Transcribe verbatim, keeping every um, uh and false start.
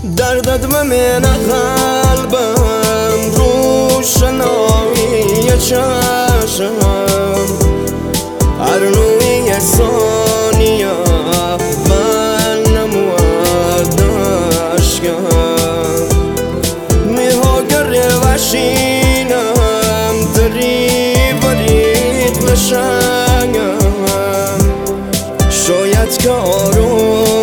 دردت و من قلبم روشنایی چشم هر نوعی ثانیه من نمودشگم میهاگر وشینم دری برید نشنگم شاید که آروم